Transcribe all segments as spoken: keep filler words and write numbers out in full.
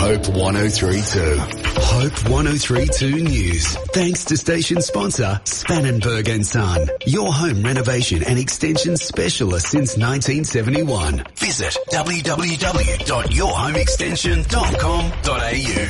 Hope one oh three two. Hope one oh three two News. Thanks to station sponsor Spannenberg and Son, your home renovation and extension specialist since nineteen seventy-one. Visit w w w dot your home extension dot com dot a u.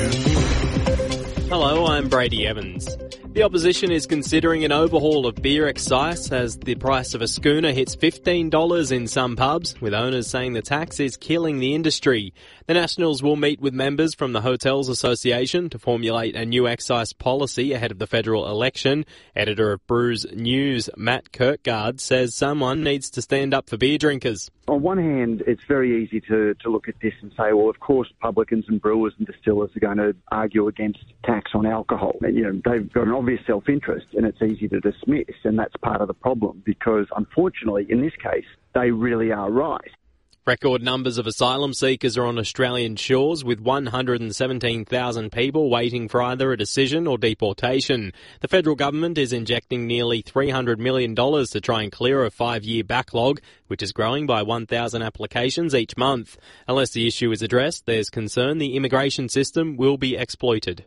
Hello, I'm Brady Evans. The opposition is considering an overhaul of beer excise as the price of a schooner hits fifteen dollars in some pubs, with owners saying the tax is killing the industry. The Nationals will meet with members from the Hotels Association to formulate a new excise policy ahead of the federal election. Editor of Brews News, Matt Kirkgard, says someone needs to stand up for beer drinkers. On one hand, it's very easy to, to look at this and say, well, of course, publicans and brewers and distillers are going to argue against tax on alcohol. And, you know, they've got an obvious self-interest, and it's easy to dismiss, and that's part of the problem because, unfortunately, in this case, they really are right. Record numbers of asylum seekers are on Australian shores, with one hundred seventeen thousand people waiting for either a decision or deportation. The federal government is injecting nearly three hundred million dollars to try and clear a five-year backlog, which is growing by one thousand applications each month. Unless the issue is addressed, there's concern the immigration system will be exploited.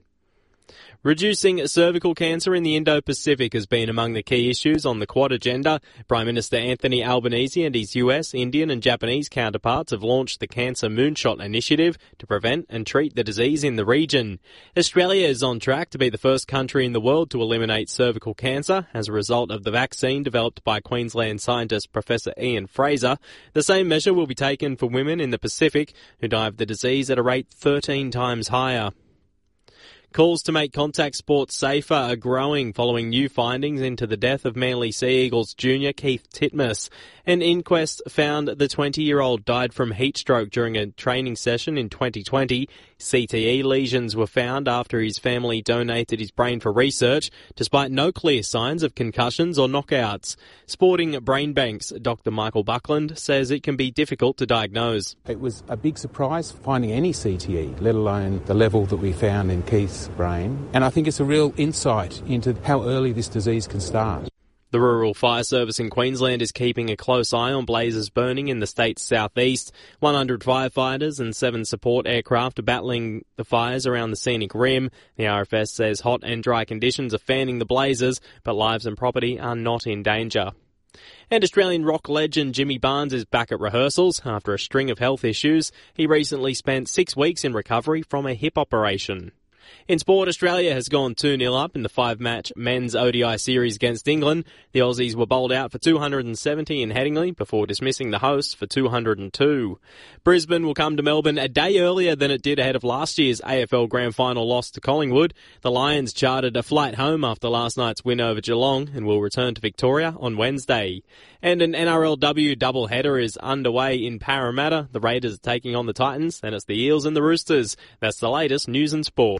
Reducing cervical cancer in the Indo-Pacific has been among the key issues on the Quad agenda. Prime Minister Anthony Albanese and his U S, Indian and Japanese counterparts have launched the Cancer Moonshot Initiative to prevent and treat the disease in the region. Australia is on track to be the first country in the world to eliminate cervical cancer as a result of the vaccine developed by Queensland scientist Professor Ian Fraser. The same measure will be taken for women in the Pacific who die of the disease at a rate thirteen times higher. Calls to make contact sports safer are growing following new findings into the death of Manly Sea Eagles junior Keith Titmus. An inquest found the twenty-year-old died from heat stroke during a training session in twenty twenty. C T E lesions were found after his family donated his brain for research, despite no clear signs of concussions or knockouts. Sporting Brain Bank's Doctor Michael Buckland says it can be difficult to diagnose. It was a big surprise finding any C T E, let alone the level that we found in Keith's brain. And I think it's a real insight into how early this disease can start. The Rural Fire Service in Queensland is keeping a close eye on blazes burning in the state's southeast. one hundred firefighters and seven support aircraft are battling the fires around the scenic rim. The R F S says hot and dry conditions are fanning the blazes, but lives and property are not in danger. And Australian rock legend Jimmy Barnes is back at rehearsals after a string of health issues. He recently spent six weeks in recovery from a hip operation. In sport, Australia has gone two nil up in the five-match men's O D I series against England. The Aussies were bowled out for two hundred seventy in Headingley before dismissing the hosts for two hundred two. Brisbane will come to Melbourne a day earlier than it did ahead of last year's A F L Grand Final loss to Collingwood. The Lions chartered a flight home after last night's win over Geelong and will return to Victoria on Wednesday. And an N R L W doubleheader is underway in Parramatta. The Raiders are taking on the Titans, and it's the Eels and the Roosters. That's the latest news and sport.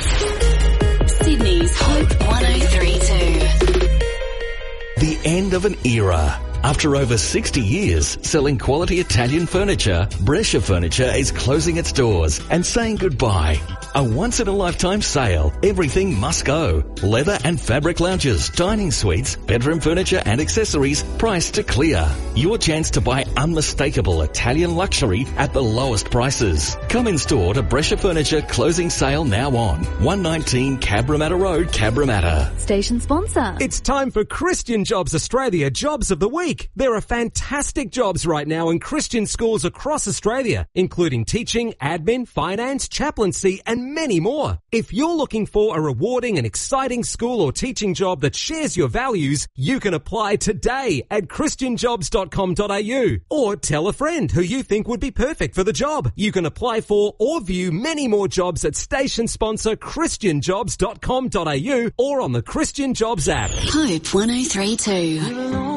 Sydney's Hope one oh three two. The end of an era. After over sixty years selling quality Italian furniture, Brescia Furniture is closing its doors and saying goodbye. A once-in-a-lifetime sale. Everything must go. Leather and fabric lounges, dining suites, bedroom furniture and accessories priced to clear. Your chance to buy unmistakable Italian luxury at the lowest prices. Come in store to Brescia Furniture closing sale now on one nineteen Cabramatta Road, Cabramatta. Station sponsor. It's time for Christian Jobs Australia Jobs of the Week. There are fantastic jobs right now in Christian schools across Australia, including teaching, admin, finance, chaplaincy, and many more. If you're looking for a rewarding and exciting school or teaching job that shares your values, you can apply today at christian jobs dot com dot a u or tell a friend who you think would be perfect for the job. You can apply for or view many more jobs at station sponsor christian jobs dot com dot a u or on the Christian Jobs app. Hope one oh three two.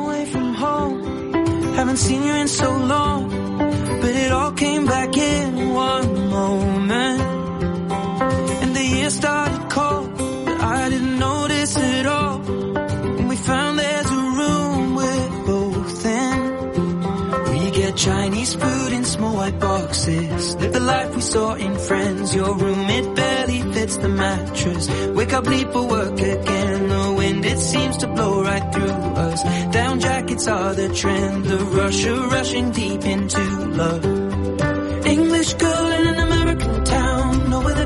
Haven't seen you in so long, but it all came back in one moment. And the year started cold, but I didn't notice it all. And we found there's a room we're both in. We get Chinese food in small white boxes. Live the life we saw in Friends. Your room, it barely fits the mattress. Wake up, leave for work again. The wind, it seems to blow right through us. Down jackets are the trend. The rush of rushing deep into love. English girl in an American town. No, we're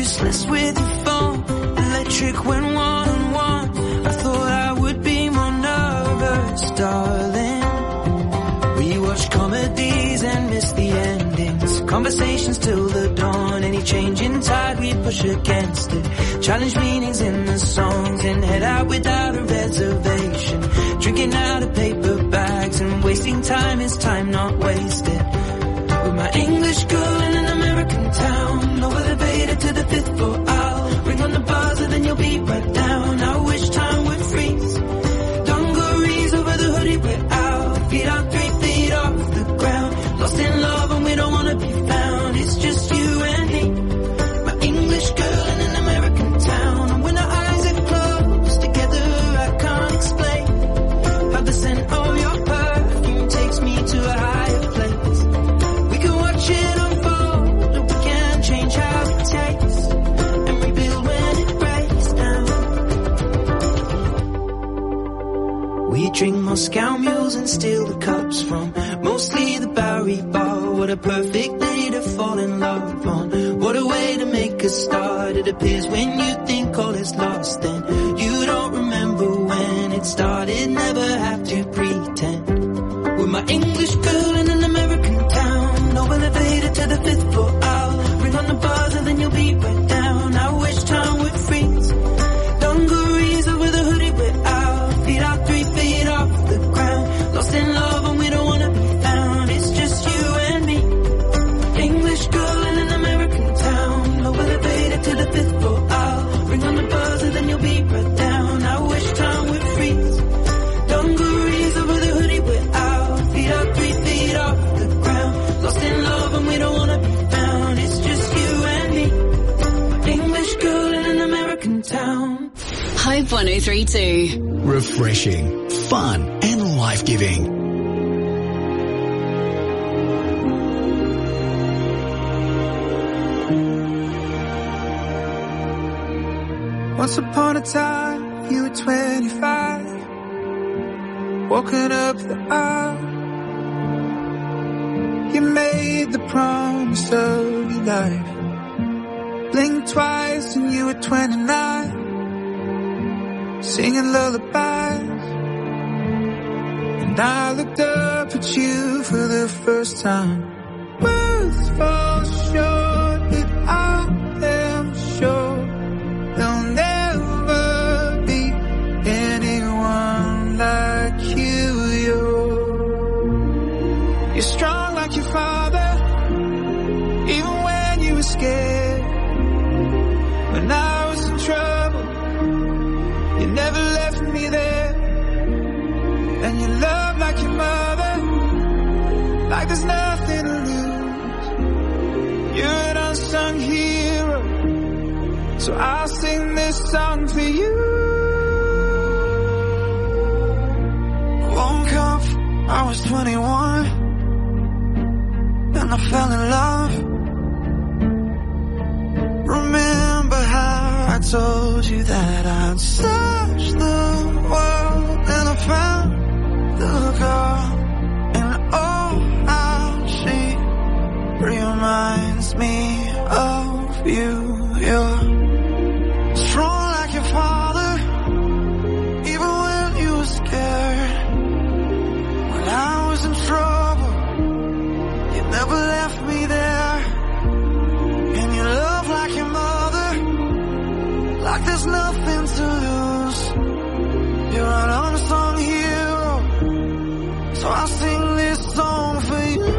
useless with your phone. Electric when one on one. I thought I would be more nervous, darling. We watch comedies and miss the endings. Conversations till the dawn. Any change in tide we push against it. Challenge meanings in the songs and head out without a reservation. Drinking out of paper bags and wasting time is time not wasted. With my English girl in an American town, no elevator to the fifth floor. I'll ring on the buzzer, then you'll be right down. I wish time would freeze. Dungarees over the hoodie we're out. Feet out three feet off the ground. Lost in love and we don't wanna be found. It's just you and me. My English girl in an American town. And when our eyes are closed together, I can't explain how the scent of your perfume takes me to a higher place. We can watch it unfold, or we can change how it tastes and rebuild when it breaks down. We drink Moscow mules and steal the cups from mostly the Bowery Bar. What a perfect day to fall in love on. What a way to make a start. It appears when you think all is lost, then you don't remember when it started. Never have to pretend. With my English girl in an American town, no elevator to the fifth floor. I'll ring on the buzzer, then you'll be right down. I wish time would freeze. Dungarees over the hoodie we're out. Feet out three feet off the ground. Lost in love and we don't wanna be found. It's just you and me. English girl in an American town, no elevator to the fifth floor. I'll ring on the buzzer, then you'll be right down. I wish time would freeze. Dungarees over the hoodie we're out. Feet out three feet off the ground. Lost in love and we don't wanna be found. It's just you and me. English girl in an American town. Hope one oh three two. Refreshing, fun and life-giving. Once upon a time, you were twenty-five, walking up the aisle. You made the promise of your life. Blinked twice and you were twenty-nine, singing lullabies. And I looked up at you for the first time. Words fall short, and I am sure there'll never be anyone like you. You're, you're strong like your father, even when you were scared. When I was in trouble, you never left me there. And you love like your mother, like there's nothing to lose. You're an unsung hero, so I'll sing this song for you. Woke up, I was twenty-one, and I fell in love. Remember how I told you that I'd search the world, and I found the girl, and oh, how she reminds me of you. You're strong like your father, even when you were scared. When I was in trouble, you never left me there. And you love like your mother, like there's nothing to lose. You're an unsung hero, so I'll sing this song for you.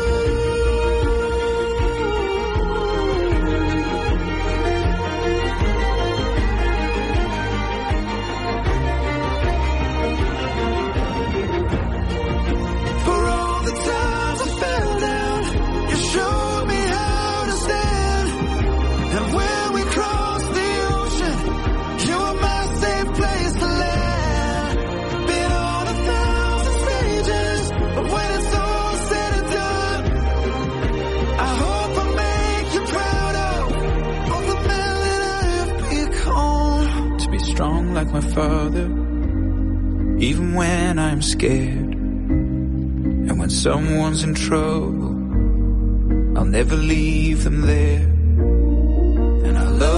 Strong like my father, even when I'm scared. And when someone's in trouble, I'll never leave them there. And I love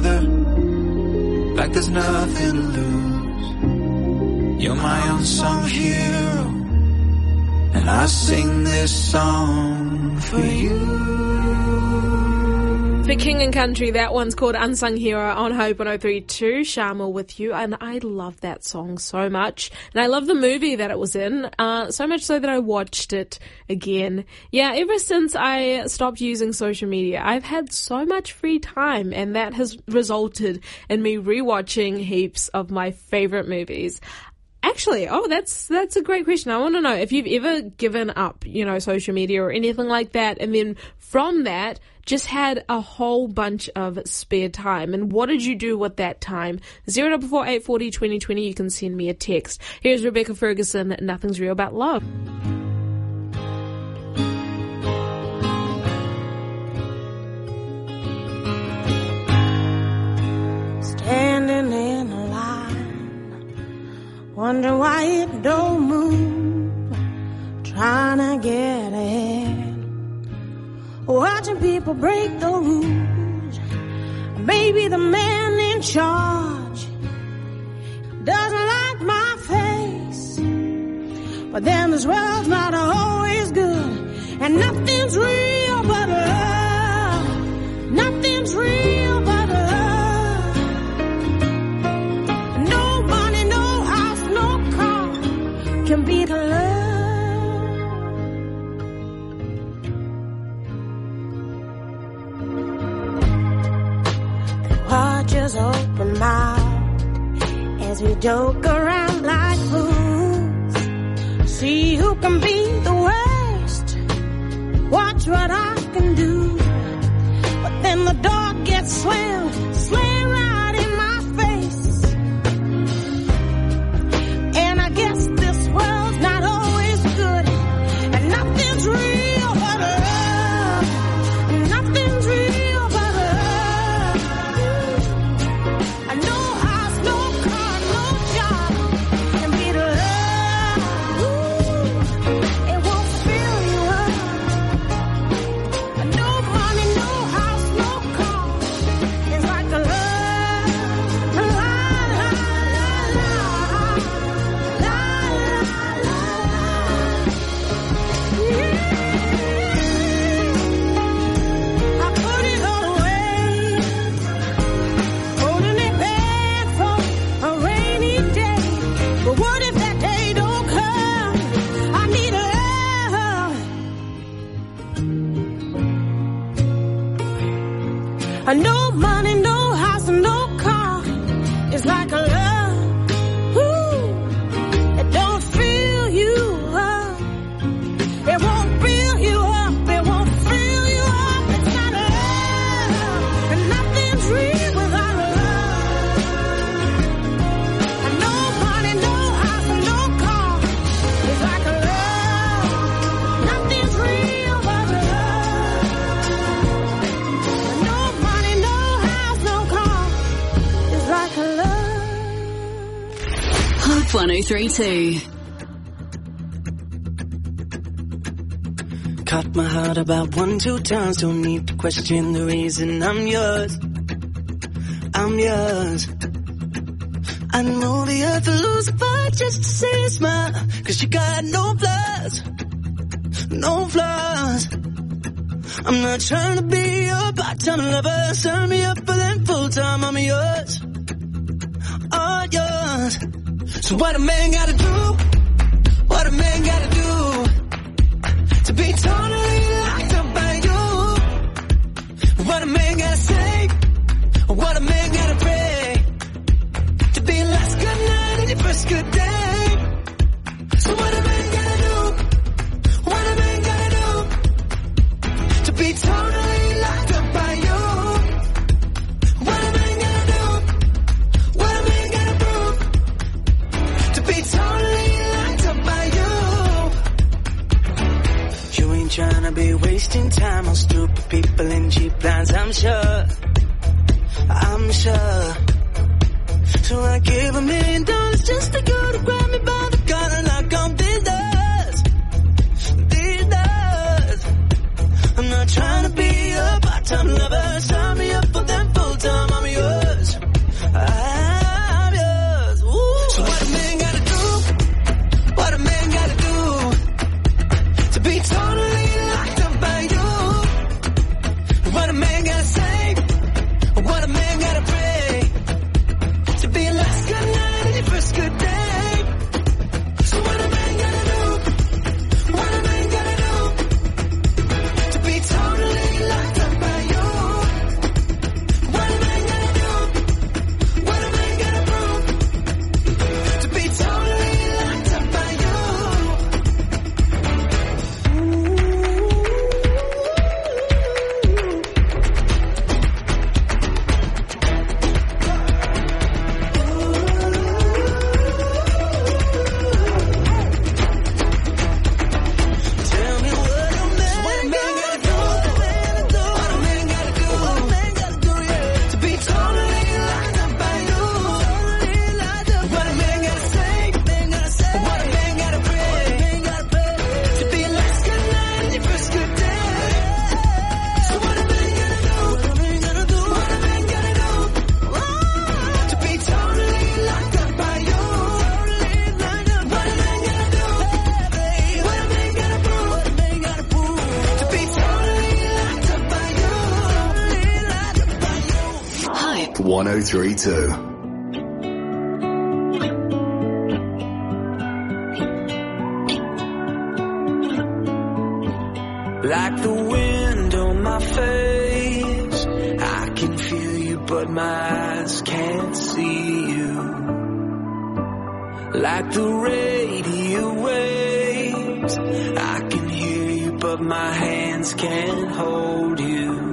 another, like there's nothing to lose. You're my unsung hero, and I sing this song for you. For King and Country, that one's called Unsung Hero on Hope one oh three point two. Sharma with you, and I love that song so much. And I love the movie that it was in, uh, so much so that I watched it again. Yeah, ever since I stopped using social media, I've had so much free time, and that has resulted in me rewatching heaps of my favorite movies. Actually, oh, that's that's a great question. I want to know if you've ever given up, you know, social media or anything like that, and then from that, just had a whole bunch of spare time. And what did you do with that time? zero double four eight four zero twenty twenty, you can send me a text. Here's Rebecca Ferguson, Nothing's Real About Love. Standing in a line, wonder why it don't move, trying to get ahead, watching people break the rules. Maybe the man in charge doesn't like my face, but then this world's not always good, and nothing's real but love. Nothing's real but love. No money, no house, no car can beat love. Watch us open mouth as we joke around like fools. See who can be the worst. Watch what I can do. But then the door gets slammed, slammed right in my face. And I guess this world's not always good, and nothing's real but love. Nothing's real but love. No house, no car, no job can beat love. Ooh, it won't fill you up. No money, no house, no car. It's like a love. La, la, la, la. La, la, la, yeah. I put it all away, holding it back for a rainy day. But what if that day don't come? I need love. No money, no house, no car. It's like a love. Ooh, it don't fill you up. It won't fill you up. It won't fill you up. It's not love. And nothing's real without love. No money, no house, no car. It's like a love. Nothing's real but love. No money, no house, no car. It's like a love. Hope one oh three point two. Cut my heart about one, two times. Don't need to question the reason I'm yours. I'm yours. I know the earth will lose a fight just to see a smile. Cause you got no flaws. No flaws. I'm not trying to be your part-time lover. Sign me up for them full-time. I'm yours. All yours. So what a man gotta do? What a man gotta do to be totally locked up by you? What a man gotta say? What a man gotta pray to be last good night and your first good day? So what a man gotta do? What a man gotta do to be totally locked up by you? What a man gotta do? What a man gotta prove to be totally locked up by you? You ain't trying to be wasting time on stupid people and cheap lines, I'm sure. I'm sure. So I gave a million dollars just to go to grab me by the collar and knock on these doors. These doors. I'm not trying to be a part-time lover. Sign me up for them full-time. I'm yours. Hot one oh three point two. Like the wind on my face, I can feel you, but my eyes can't see you. Like the radio waves, I can hear you, but my hands can't hold you.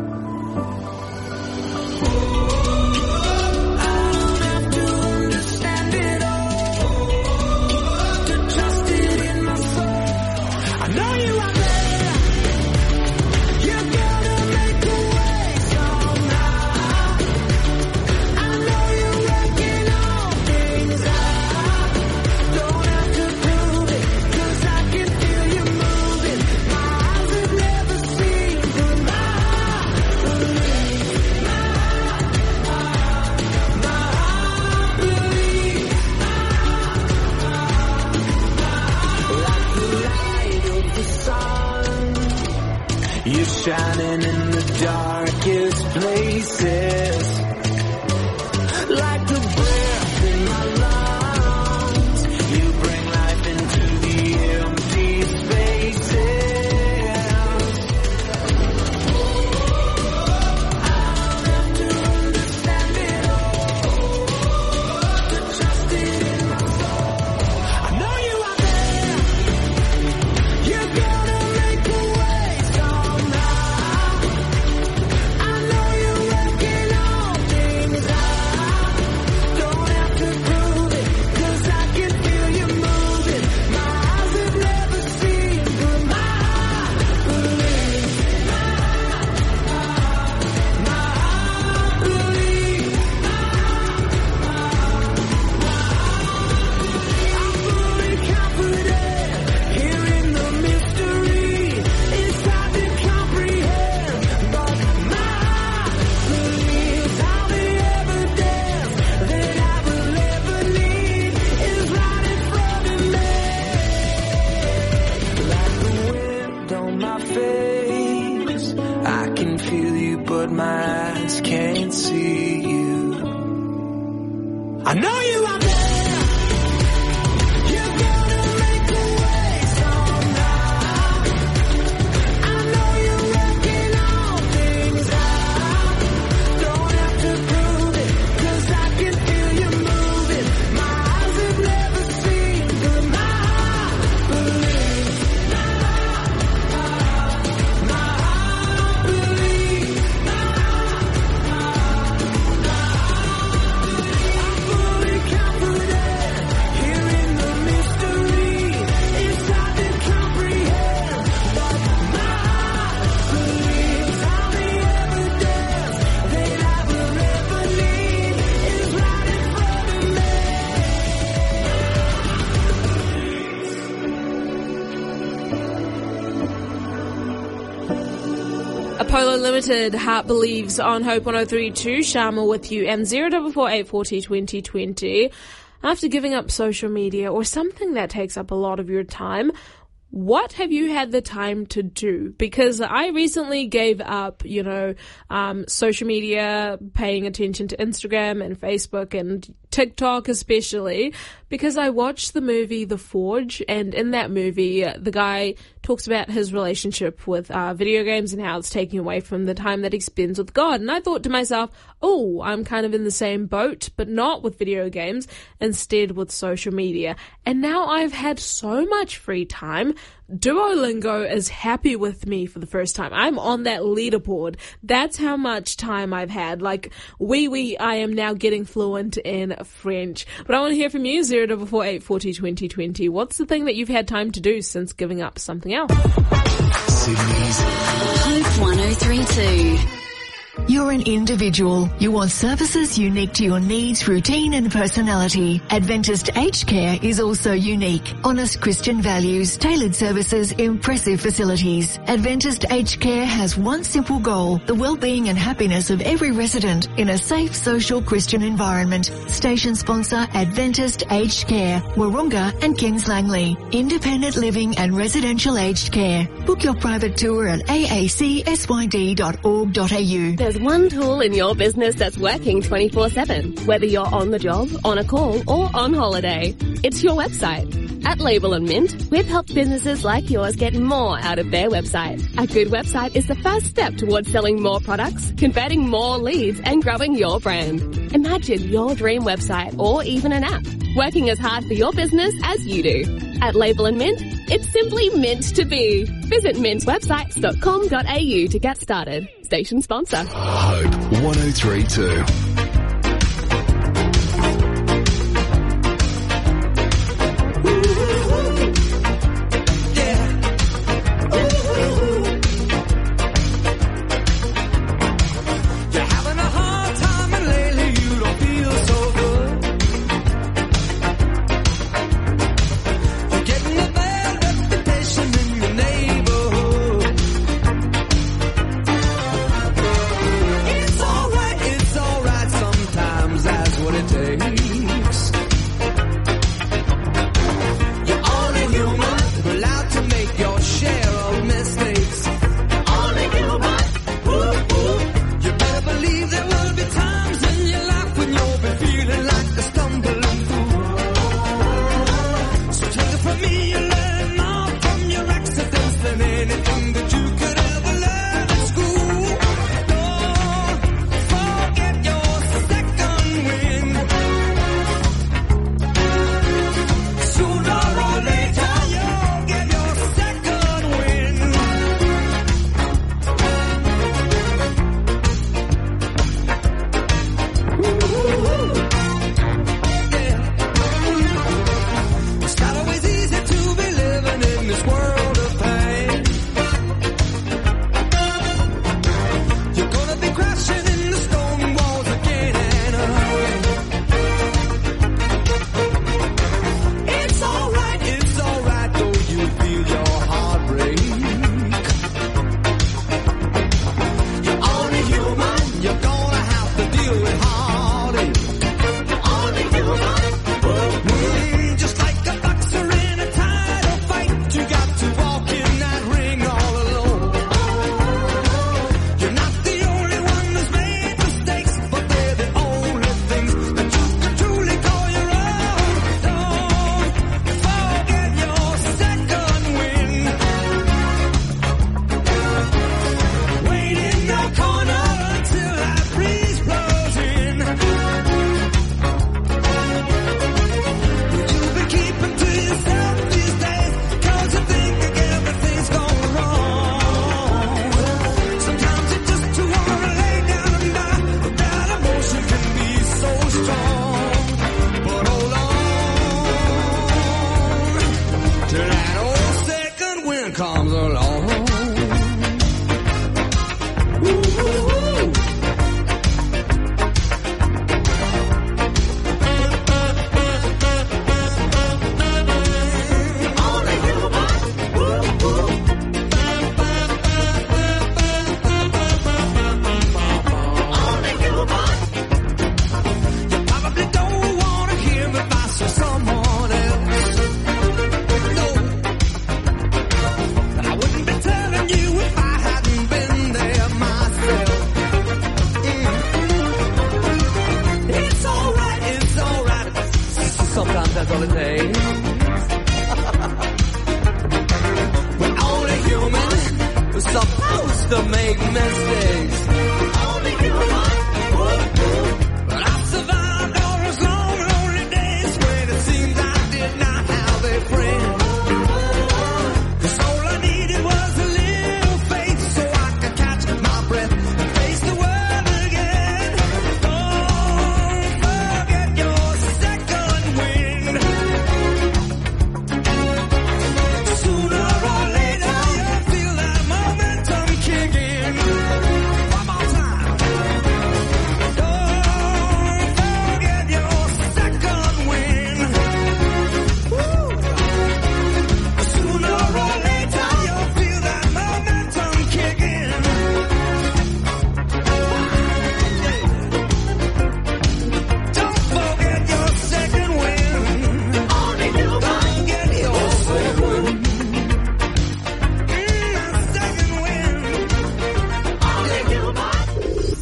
Shining in the darkest places, like the breath in my lungs. You bring life into the empty spaces. I don't have to understand it all to trust it in my soul. I know you are there. You're gonna make a way somehow. I know you are there. You're gonna make a way somehow. I know you're working all things out. Don't have to prove it, 'cause I can feel you moving. My eyes have never seen, but my heart believes. My heart believes. Apollo Limited, Heart Believes on Hope one oh three point two. Sharma with you, and zero four four eight four zero twenty twenty. After giving up social media or something that takes up a lot of your time, what have you had the time to do? Because I recently gave up, you know, um, social media, paying attention to Instagram and Facebook and TikTok especially, because I watched the movie The Forge, and in that movie, the guy talks about his relationship with uh, video games and how it's taking away from the time that he spends with God. And I thought to myself, oh, I'm kind of in the same boat, but not with video games, instead with social media. And now I've had so much free time. Duolingo is happy with me for the first time. I'm on that leaderboard. That's how much time I've had. Like, wee wee, I am now getting fluent in French. But I want to hear from you, zero four four eight four zero twenty twenty. What's the thing that you've had time to do since giving up something else? Sydney's Hope one oh three point two. You're an individual. You want services unique to your needs, routine and personality. Adventist Aged Care is also unique. Honest Christian values, tailored services, impressive facilities. Adventist Aged Care has one simple goal, the well-being and happiness of every resident in a safe, social Christian environment. Station sponsor Adventist Aged Care, Wahroonga and Kings Langley. Independent living and residential aged care. Book your private tour at a a c s y d dot org dot a u. There's one tool in your business that's working twenty-four seven, whether you're on the job, on a call, or on holiday. It's your website. At Label and Mint, we've helped businesses like yours get more out of their website. A good website is the first step towards selling more products, converting more leads, and growing your brand. Imagine your dream website or even an app working as hard for your business as you do. At Label and Mint, it's simply mint to be. Visit mint websites dot com dot a u to get started. Station sponsor. Hope one oh three two.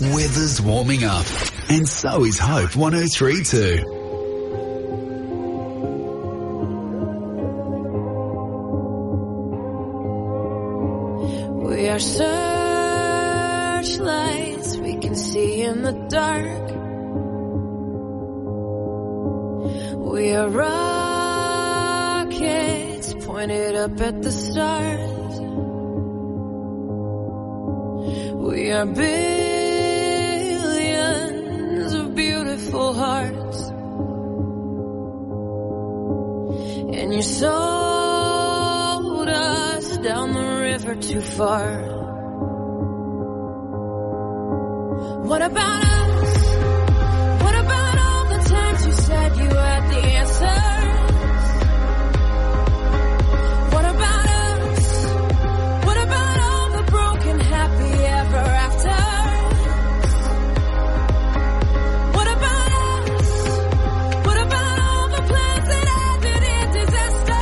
weather's warming up, and so is Hope one oh three point two. We are searchlights we can see in the dark. We are rockets pointed up at the stars. We are billions of beautiful hearts. And you sold us down the river too far. What about us? What about all the times you said you had the answers? What about us? What about all the broken happy ever after? What about us? What about all the plans that ended in disaster?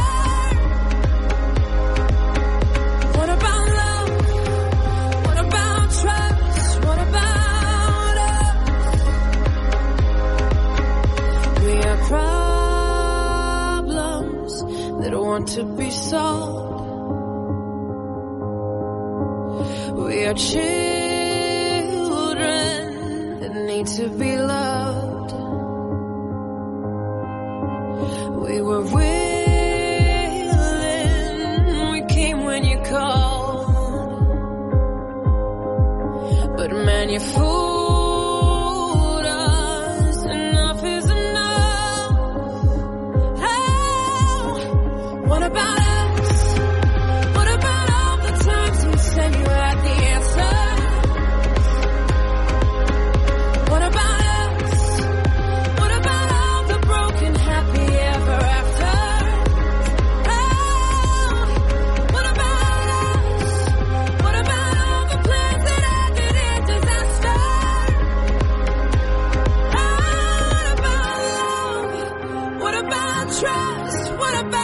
What about love? What about trust? What about us? We are problems that want to be solved. We are children that need to be loved. We were willing, we came when you called. But man, you fooled us, enough is enough. Oh, what about us? What about all the times you said you had the answer? What about us? What about all the broken happy ever after? Oh, what about us? What about all the plans that ended in disaster? Oh, what about love? What about trust? What about us?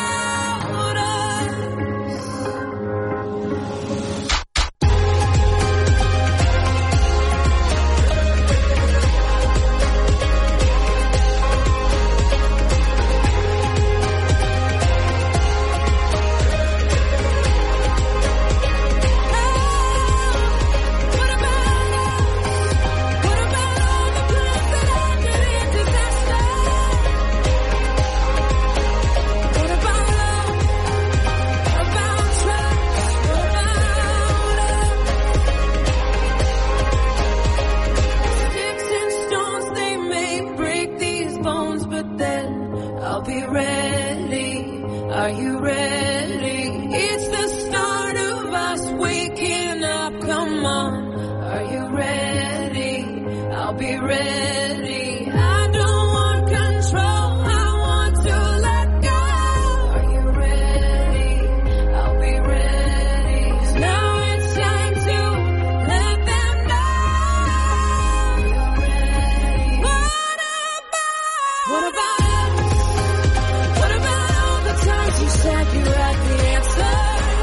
Sticks and stones, they may break these bones, but then I'll be ready. Are you ready? It's the start of us waking up. Come on, are you ready? I'll be ready. I don't want control, I want to let go. Are you ready? I'll be ready. 'Cause now it's time to let them know. You're ready. What about? What about us? What about all the times you said you had the answer?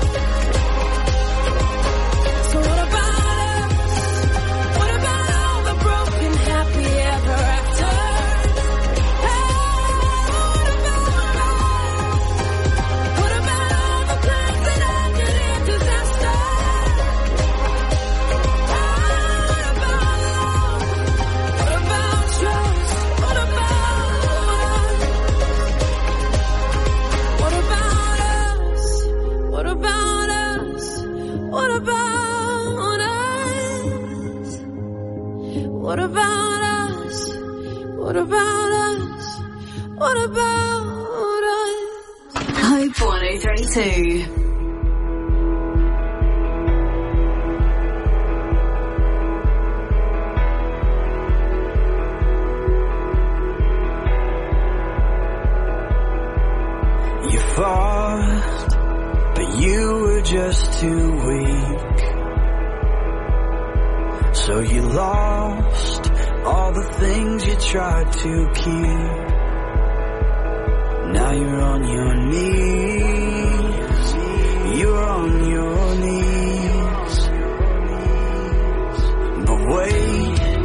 So what about us? What about all the broken happy ever after? Hey, what about us? What about all the plans that ended in disaster? Oh, what about love? What about trust? What about us? What about us? What about us? What about us? What about us? What about us? What about us? Hope one oh three point two. You fought, but you were just too weak. So you lost all the things you tried to keep. Now you're on your knees. You're on your knees. But wait,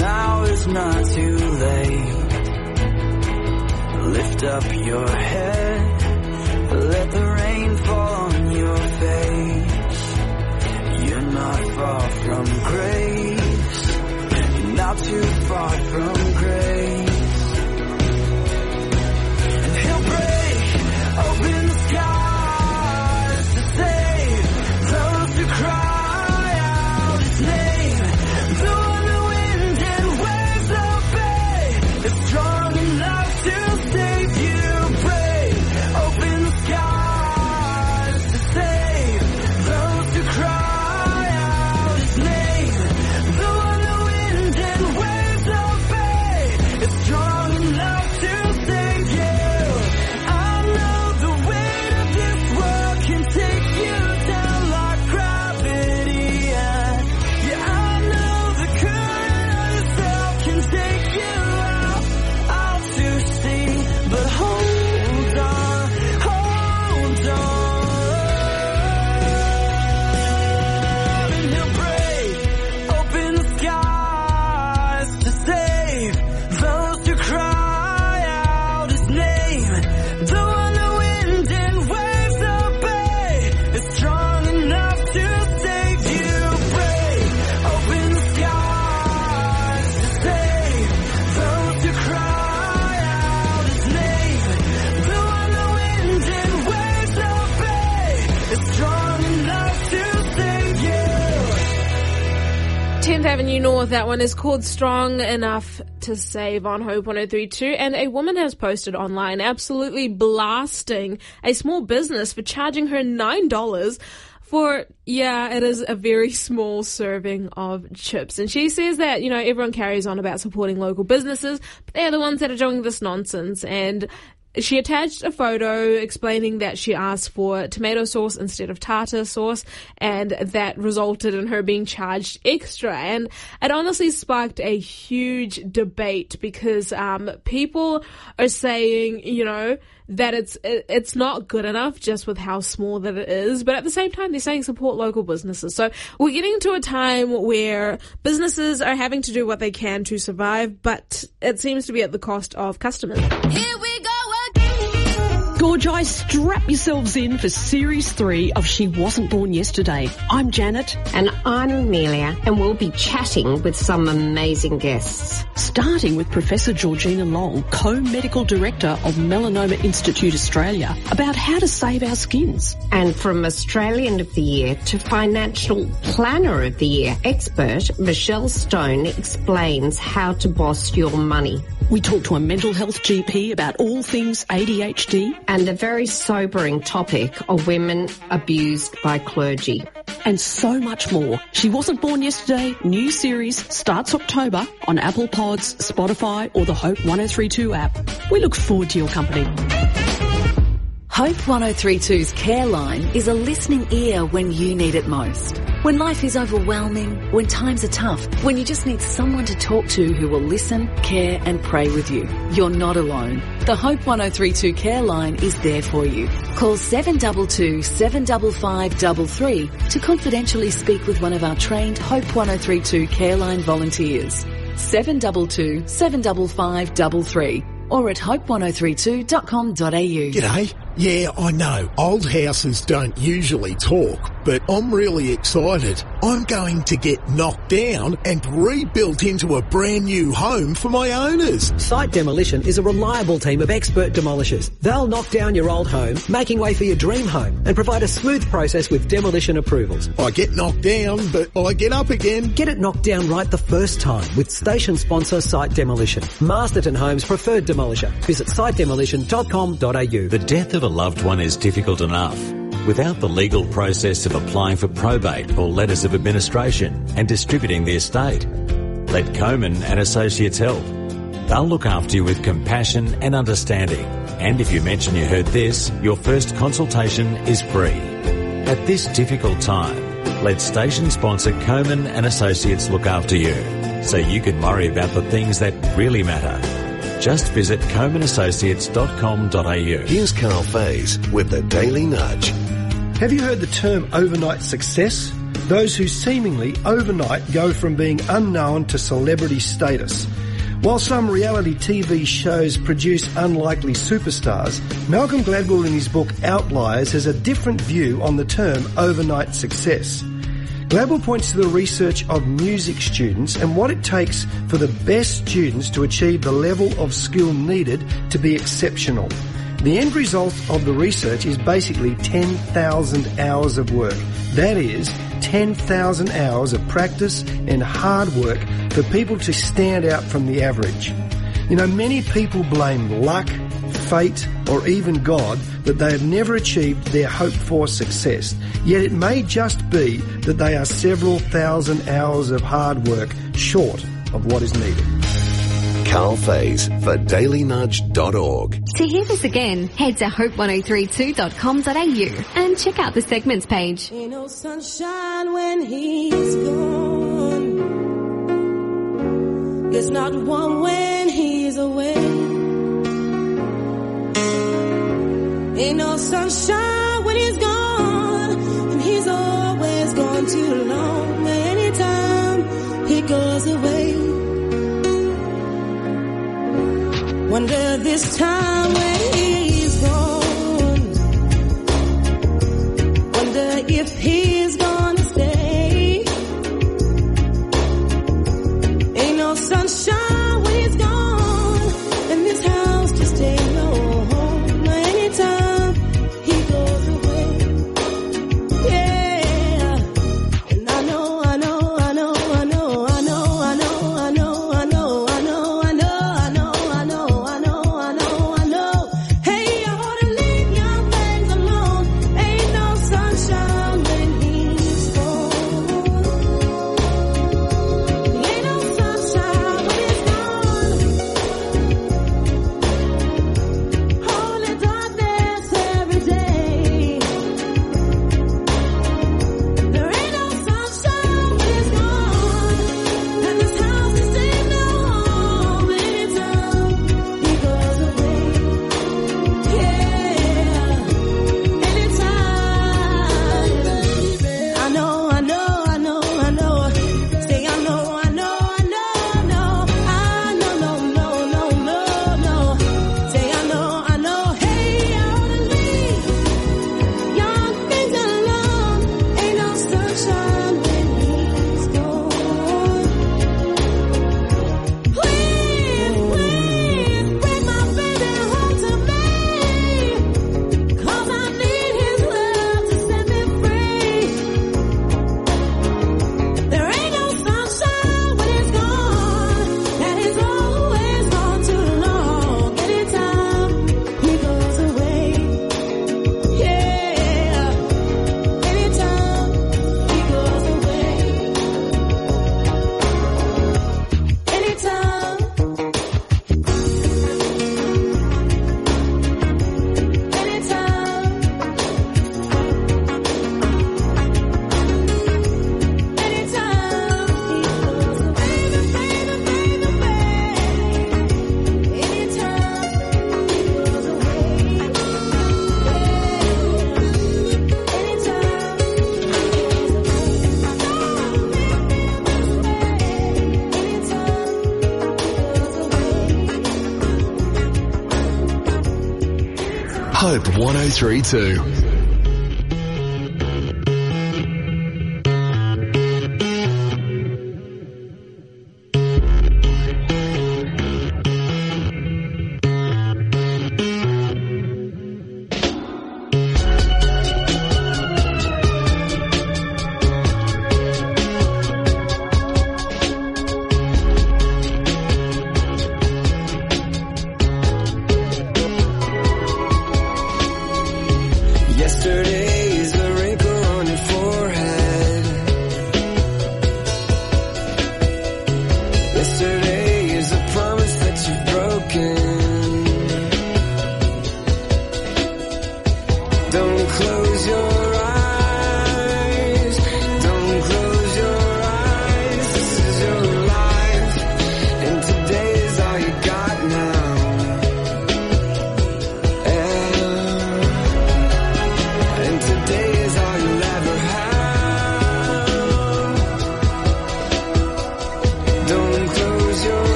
now is not too late. Lift up your head, let the rain fall on your face. You're not far from grace, you're not too far from grace. And he'll break open the skies to save those who cry out his name. The one the wind and waves obey is strong enough to save you. Break open the skies to save those who cry out his name. The one the wind and waves obey is strong enough to save you. I know the weight of this world can take you down like gravity. And yeah, I know the current of yourself can take you out, out to sea. But hold on, hold on. And he'll break open the skies to save those who cry out his name. The one the wind and waves obey is strong enough to save you. Break open the skies to save those who cry out his name. The one the wind and waves obey is strong enough to save you. tenth Avenue North, that one is called Strong Enough to Save on Hope one oh three point two. And a woman has posted online absolutely blasting a small business for charging her nine dollars for, yeah, it is a very small serving of chips. And she says that, you know, everyone carries on about supporting local businesses, but they're the ones that are doing this nonsense. And she attached a photo explaining that she asked for tomato sauce instead of tartar sauce, and that resulted in her being charged extra. And it honestly sparked a huge debate because um, people are saying, you know, that it's it, it's not good enough just with how small that it is, but at the same time they're saying support local businesses. So we're getting to a time where businesses are having to do what they can to survive, but it seems to be at the cost of customers. Here we go again. Gorge Eyes, strap yourselves in for Series three of She Wasn't Born Yesterday. I'm Janet. And I'm Amelia, and we'll be chatting with some amazing guests. Starting with Professor Georgina Long, Co-Medical Director of Melanoma Institute Australia, about how to save our skins. And from Australian of the Year to Financial Planner of the Year expert, Michelle Stone explains how to boss your money. We talk to a mental health G P about all things A D H D. And the very sobering topic of women abused by clergy. And so much more. She Wasn't Born Yesterday, new series, starts October on Apple Pods, Spotify or the Hope one oh three point two app. We look forward to your company. Hope one oh three point two's Care Line is a listening ear when you need it most. When life is overwhelming, when times are tough, when you just need someone to talk to who will listen, care and pray with you. You're not alone. The Hope one oh three point two Care Line is there for you. Call seven two two, seven five five three three to confidentially speak with one of our trained Hope one oh three point two Care Line volunteers. seven two two, seven five five three three or at hope one oh three two dot com dot a u. G'day. Yeah, I know, old houses don't usually talk, but I'm really excited. I'm going to get knocked down and rebuilt into a brand new home for my owners. Site Demolition is a reliable team of expert demolishers. They'll knock down your old home, making way for your dream home, and provide a smooth process with demolition approvals. I get knocked down, but I get up again. Get it knocked down right the first time with station sponsor Site Demolition. Masterton Homes' preferred demolisher. Visit site demolition dot com dot a u. The death of a loved one is difficult enough without the legal process of applying for probate or letters of administration and distributing the estate. Let Coman and Associates help. They'll look after you with compassion and understanding. And if you mention you heard this, your first consultation is free. At this difficult time, let station sponsor Coman and Associates look after you so you can worry about the things that really matter. Just visit coman associates dot com dot a u. Here's Carl Faze with the Daily Nudge. Have you heard the term overnight success? those who seemingly overnight go from being unknown to celebrity status. While some reality T V shows produce unlikely superstars, Malcolm Gladwell in his book Outliers has a different view on the term overnight success. Gladwell points to the research of music students and what it takes for the best students to achieve the level of skill needed to be exceptional. The end result of the research is basically ten thousand hours of work. That is, ten thousand hours of practice and hard work for people to stand out from the average. You know, many people blame luck, fate, or even God that they have never achieved their hoped-for success. Yet it may just be that they are several thousand hours of hard work short of what is needed. Carl Faze for daily nudge dot org. To hear this again, head to hope ten thirty-two dot com dot a u and check out the segments page. Ain't no sunshine when he's gone. It's not warm when he's away. Ain't no sunshine when he's gone, and he's always gone too long. Anytime he goes away, wonder this time when he's gone, wonder if he's gonna stay. Ain't no sunshine when he's gone, and this house just ain't no home. Anytime he goes away, yeah. And I know, I know, I know, I know, I know, I know, I know, I know, I know, I know, I know, I know, I know, I know, I know. Hey, I ought to leave young things alone. Ain't no sunshine when he's gone. Ain't no sunshine when he's gone. Holy darkness every day. There ain't no sunshine when he's gone, and this house just ain't no home. Anytime he goes away, yeah. Anytime. I know, I know, I know, I know. Say I know, I know, I know, no. I know, no, no, no, no, no. Say I know, I know. Hey, I ought to leave young things alone. Ain't no sunshine when he's gone. Please, please bring my baby home to me, 'cause I need his love to set me free. There ain't no sunshine when he's gone, and he's always gone too long. Anytime he goes away, yeah. Anytime he goes away, anytime. Hope one oh three two.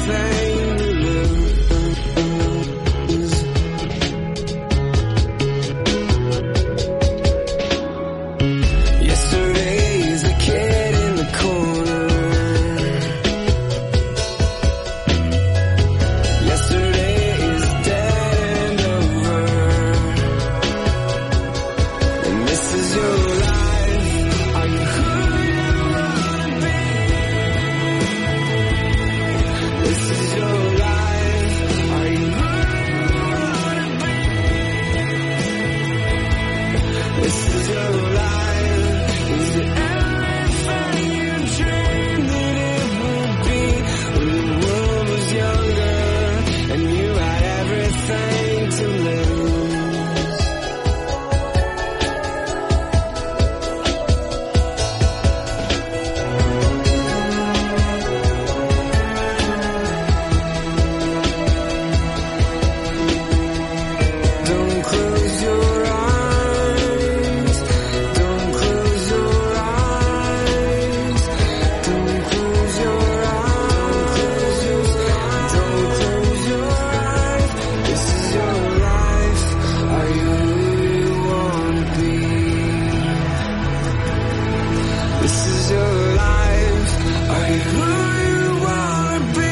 everything to lose. Yesterday's a kid in the corner. Yesterday is dead and over. And this is your life. Are you who you wanna be? This is your life. Are you who you wanna be? This is your life. Is it everything you dreamed that it would be when the world was younger and you had everything to lose? Don't close your eyes. Don't close your eyes. Don't close your eyes. Don't close your eyes. This is your life. Are you who you wanna be? This is your life. Are you who you wanna be?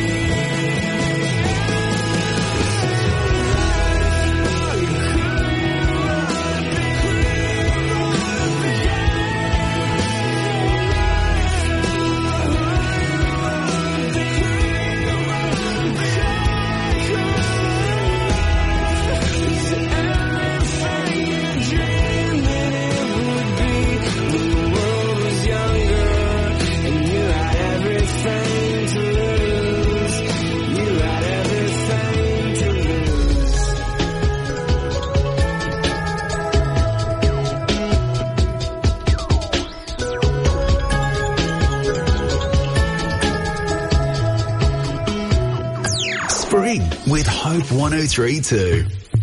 Spring with Hope one oh three point two.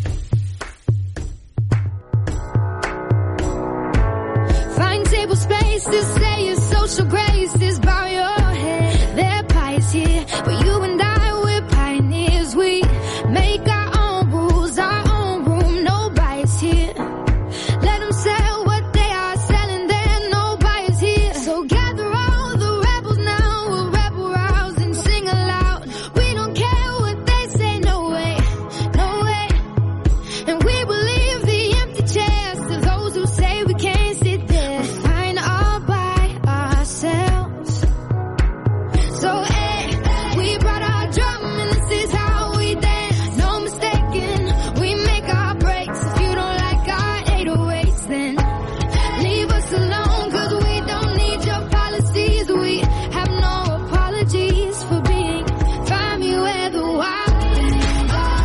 Find table spaces, say your social graces, bow your head. They're pious here, but you and I, we're pioneers. We make our own rules, our own room, no bias here. Let them sell what they are selling, there no bias here. So gather all the rebels now, we'll rebel rouse and sing aloud. We don't care what they say, no way, no way. And we will leave the empty chairs to those who say we can't sit there. We're fine all by ourselves. So, eh, we brought our drum and this is how we dance. No mistaking, we make our breaks. If you don't like our eight oh eights, then leave us alone, cause we don't need your policies. We have no apologies for being. Find me where the wild things are.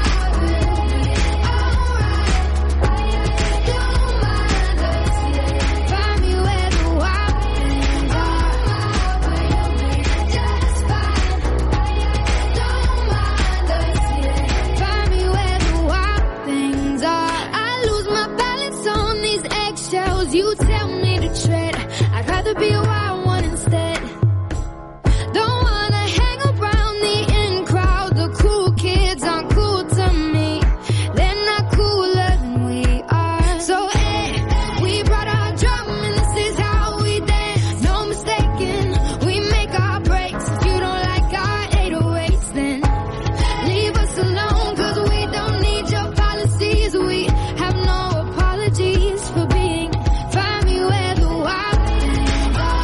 Find me where the wild things are. Just fine. Don't mind us. Find me where the wild things are. I lose my balance on these eggshells. You tell me to tread. I'd rather be a wild one instead. Don't wanna hang around the in crowd. The cool kids aren't cool to me. They're not cooler than we are. So, eh, we brought our drum and this is how we dance. No mistaking, we make our breaks. If you don't like our eight oh eights, then leave us alone, cause we don't need your policies. We have no apologies for being. Find me where the wild things are.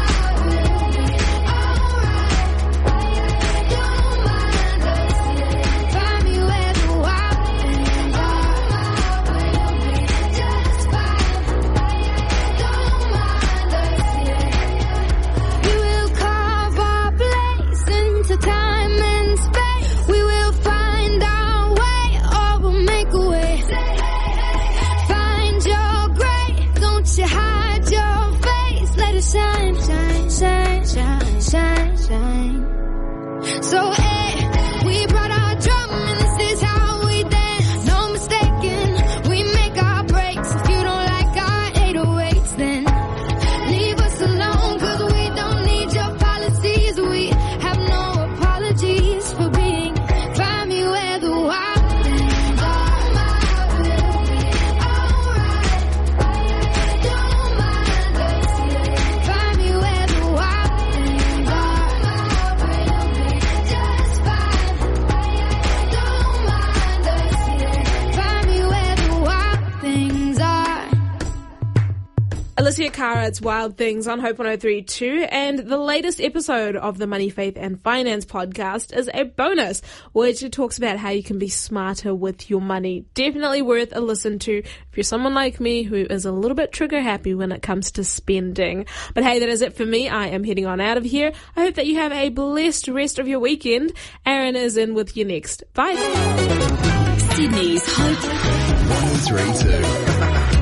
Find me where the wild things are. Just fine. Don't mind us. We will carve our place into time and space. We will find our way, or we'll make a way. Find your gray, don't you hide your face. Let it shine, shine, shine, shine, shine, shine. So, eh, we brought our drum and this is how we dance. No mistaking, we make our breaks. If you don't like our eight oh eights, then leave us alone, cause we don't need your policies. We have no apologies. Alicia Cara, it's Wild Things on Hope one oh three point two, and the latest episode of the Money, Faith and Finance podcast is a bonus, which talks about how you can be smarter with your money. Definitely worth a listen to if you're someone like me who is a little bit trigger happy when it comes to spending. But hey, that is it for me. I am heading on out of here. I hope that you have a blessed rest of your weekend. Aaron is in with you next. Bye. Sydney's Hope one oh three point two.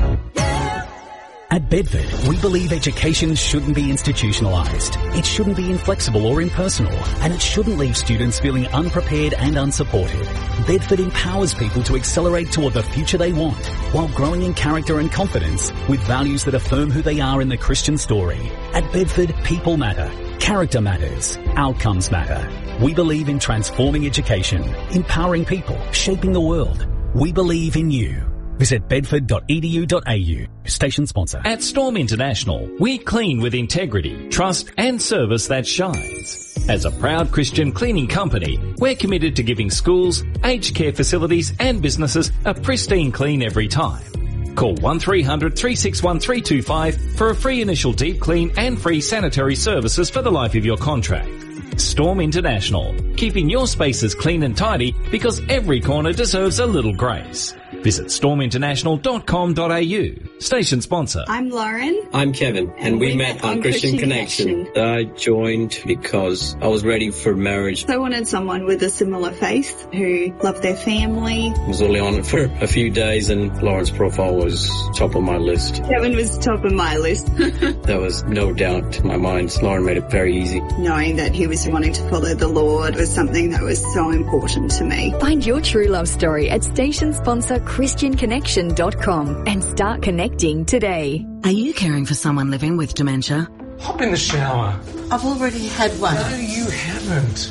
At Bedford, we believe education shouldn't be institutionalised. It shouldn't be inflexible or impersonal, and it shouldn't leave students feeling unprepared and unsupported. Bedford empowers people to accelerate toward the future they want, while growing in character and confidence with values that affirm who they are in the Christian story. At Bedford, people matter. Character matters. Outcomes matter. We believe in transforming education, empowering people, shaping the world. We believe in you. Visit bedford dot e d u dot a u. Station sponsor. At Storm International, we clean with integrity, trust and service that shines. As a proud Christian cleaning company, we're committed to giving schools, aged care facilities and businesses a pristine clean every time. Call one three hundred, three six one, three two five for a free initial deep clean and free sanitary services for the life of your contract. Storm International, keeping your spaces clean and tidy because every corner deserves a little grace. Visit storm international dot com dot a u. Station sponsor. I'm Lauren. I'm Kevin, and, and we, we met, met on Christian, Christian Connection. Connection. I joined because I was ready for marriage. I wanted someone with a similar faith who loved their family. I was only on it for a few days, and Lauren's profile was top of my list. Kevin was top of my list. There was no doubt in my mind. Lauren made it very easy. Knowing that he was wanting to follow the Lord was something that was so important to me. Find your true love story at station sponsor christian connection dot com and start connecting today. Are you caring for someone living with dementia? Hop in the shower. I've already had one. No, you haven't.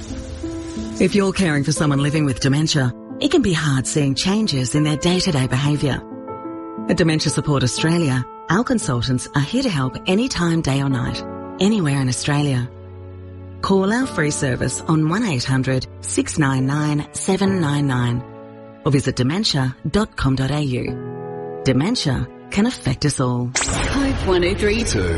If you're caring for someone living with dementia, it can be hard seeing changes in their day-to-day behaviour. At Dementia Support Australia, our consultants are here to help anytime, day or night, anywhere in Australia. Call our free service on one eight hundred, six nine nine, seven nine nine or visit dementia dot com dot a u. Dementia can affect us all. Hope one oh three point two.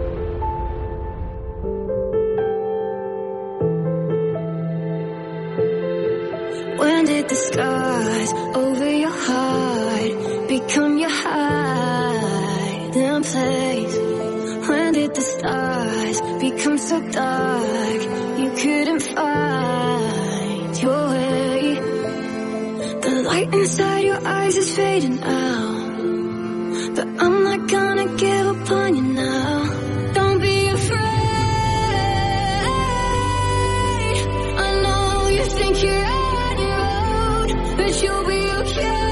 When did the skies over your heart become your hiding place? When did the stars become so dark you couldn't find your way? The light inside your eyes is fading out, but I'm not gonna give up on you now. Don't be afraid. I know you think you're on your own, but you'll be okay.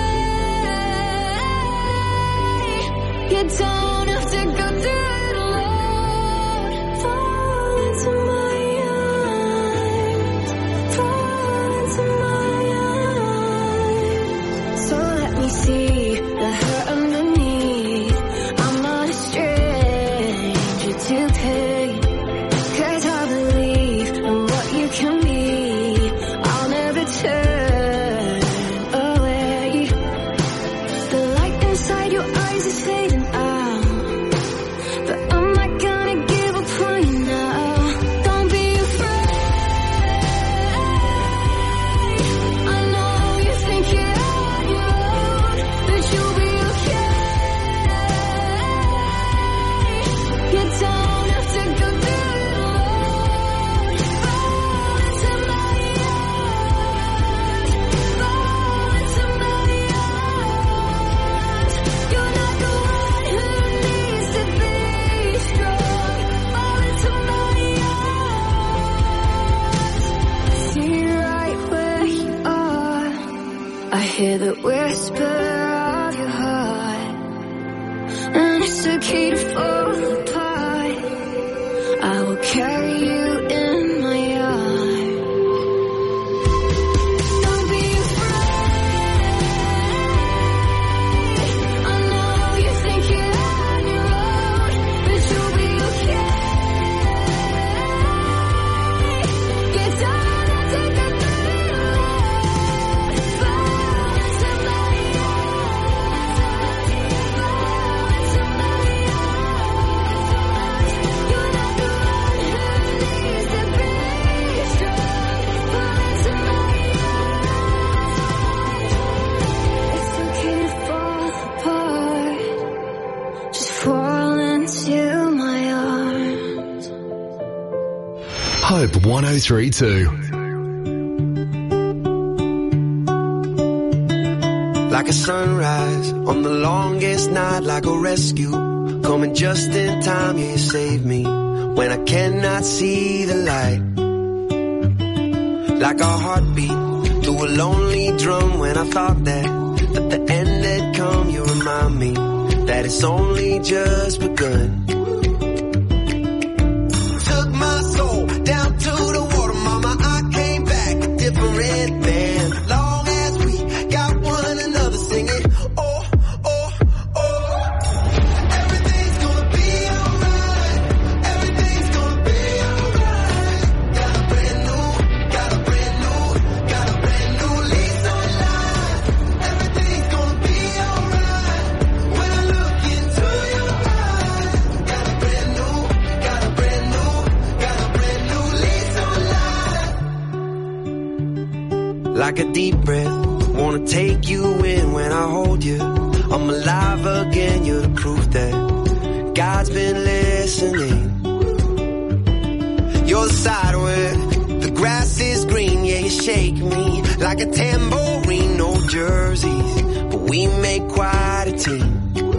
You don't have to go through it alone. Fall into my arms, fall into my arms. So let me see the hurt underneath. I'm not a stranger to pain, 'cause I believe in what you can be. I'll never turn away. The light inside your eyes is fading out, but I'm not gonna give up on you now. Don't be afraid. I know you think you're on your own, but you'll be okay. You don't have to go through it alone. Fall into my arms, fall into my arms. You're not the one who needs to be strong. Fall into my arms. See right where you are. I hear the whisper of your heart, and it's okay to fall apart. I will carry you in my arms. Don't be afraid. I know you think you're on your own, but you'll be okay. You don't have to go through it alone. Fall into my arms, fall into my arms. oh three two. Like a sunrise on the longest night, like a rescue, coming just in time, yeah, you save me when I cannot see the light. Like a heartbeat to a lonely drum, when I thought that, that the end had come, you remind me that it's only just begun. Took my soul down to the water, mama, I came back a different man. Long as we got one another singing, oh, oh, oh. Everything's gonna be alright. Everything's gonna be alright. Got a brand new, got a brand new, got a brand new lease on life. Everything's gonna be alright. When I look into your eyes, got a brand new, got a brand new, got a brand new lease on life. Like a deep breath, wanna take you in when I hold you. I'm alive again, you're the proof that God's been listening. You're the side where the grass is green, yeah, you shake me like a tambourine, no jerseys, but we make quite a team.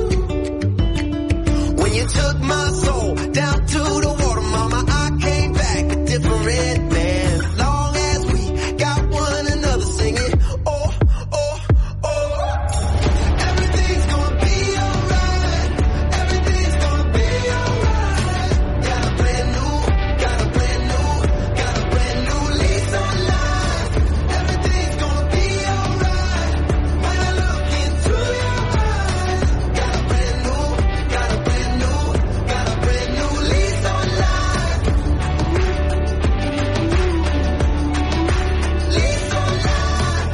When you took my soul down to the water, mama, I came back a different man. Long as we got one another singing, oh, oh, oh. Everything's gonna be alright. Everything's gonna be alright. Got a brand new, got a brand new, got a brand new lease on life. Everything's gonna be alright. When I look into your eyes, got a brand new, got a brand new, got a brand new lease on life. Lease on life.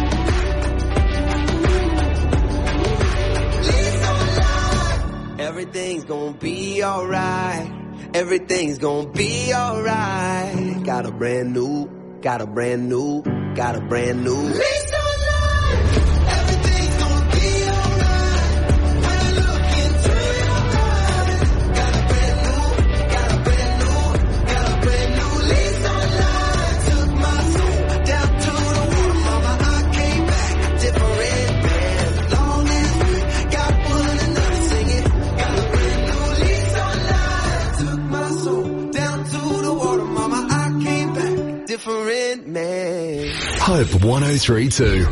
Lease on life. Everything's gonna be alright. Everything's gonna be alright. Got a brand new, got a brand new, got a brand new lease on life. Everything's gonna be alright. When I look into your eyes, got a brand new, got a brand new, got a brand new lease on life. Took my soul down to the water, mama, I came back a different man. Long as we got one another singing, got a brand new lease on life. Took my soul down to the water, mama, I came back a different man. Hope one oh three two.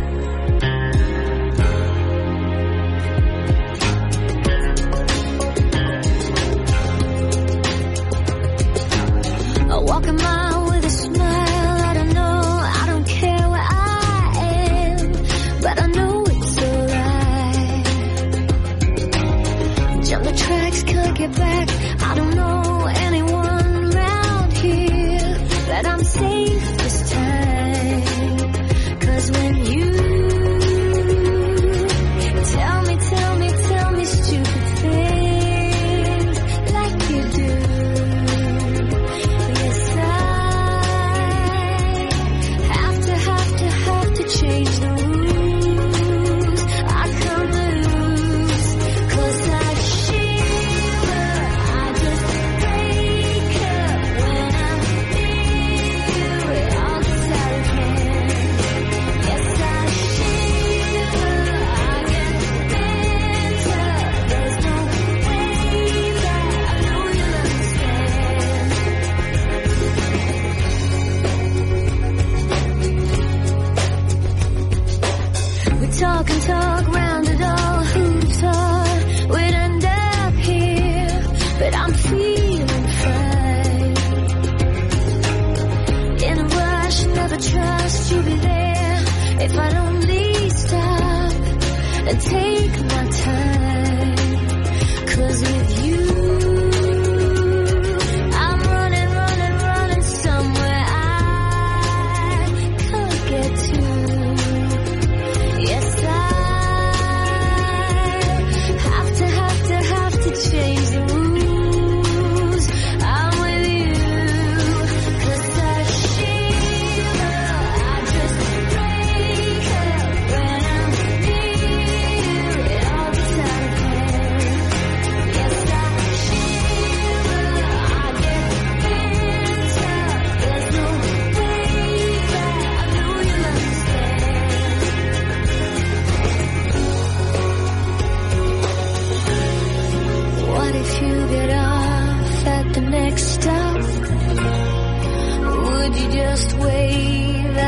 I walk a mile with a smile. I don't know, I don't care where I am, but I know it's alright. Jump the tracks, can't get back. I don't know anyone around here, but I'm safe this time. 'Cause when you tell me, tell me, tell me stupid things like you do, yes, I have to, have to, have to change the rules. I come loose, 'cause I shiver, I just break up when I'm near you. All the time can, yes, I shiver, I get better. There's no way that I know you'll understand. We talk and talk round it all. Who thought we'd end up here? But I'm feeling fine. In a rush, never trust you'll be there if I'd only stop and take my time. 'Cause with you, I'm running, running, running somewhere I can't get to. Yes, I have to, have to, have to change the rules. I'm with you, 'cause I shiver, I just break up when I'm near you. All the time.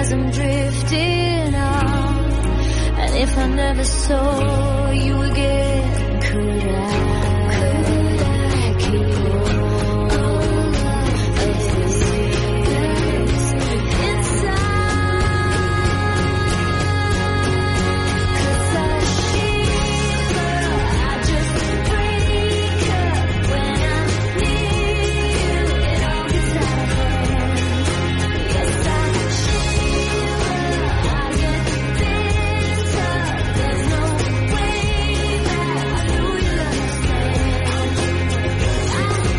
as I'm drifting on. And if I never saw you again, could I, could I keep all of this inside? 'Cause I shiver, I just break up when I'm near you. It all gets out of hand. Yes, I shiver, I get bitter. There's no way back. I know you'll understand. I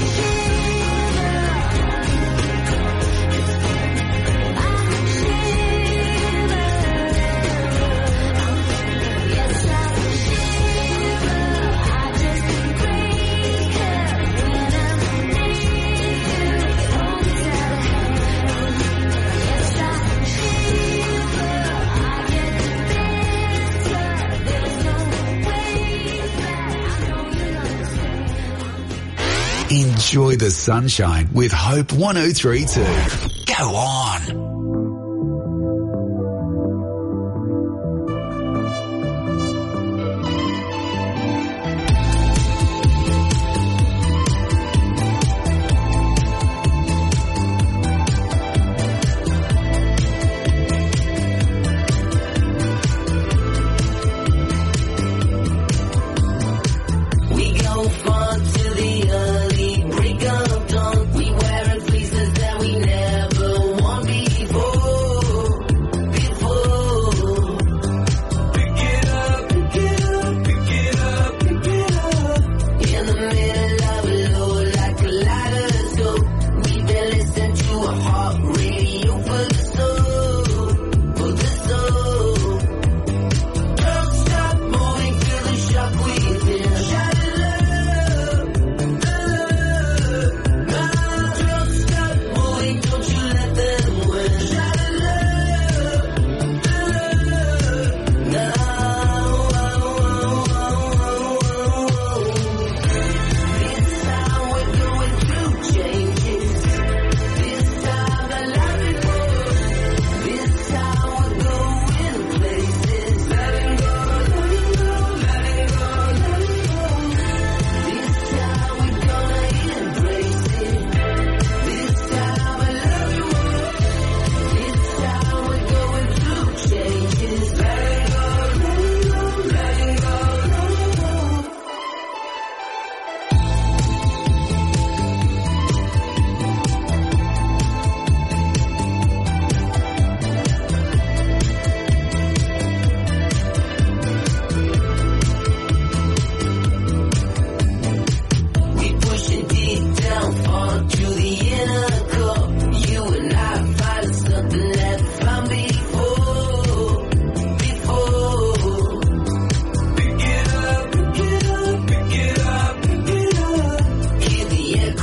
Enjoy the sunshine with Hope one oh three two. Go on.